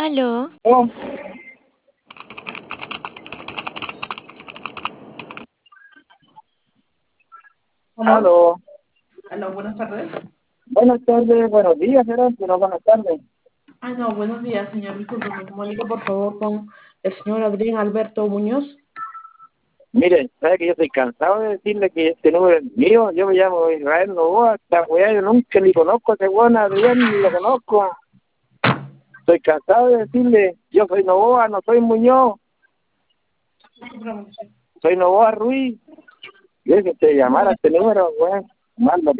Aló, Oh, Aló, aló. aló, buenas tardes. Buenas tardes, buenos días, era, pero buenas tardes. Ah, no, buenos días, señor. Disculpe, me comunico por favor con el señor Adrián Alberto Muñoz. Mire, sabe que yo estoy cansado de decirle que este número es mío. Yo me llamo Israel Novoa, esta weá, yo nunca ni conozco a ese weón Adrián, ni lo conozco. Estoy cansado de decirle, yo soy Novoa, no soy Muñoz, soy Novoa Ruiz. Yo que te llamara a este número, weón, mando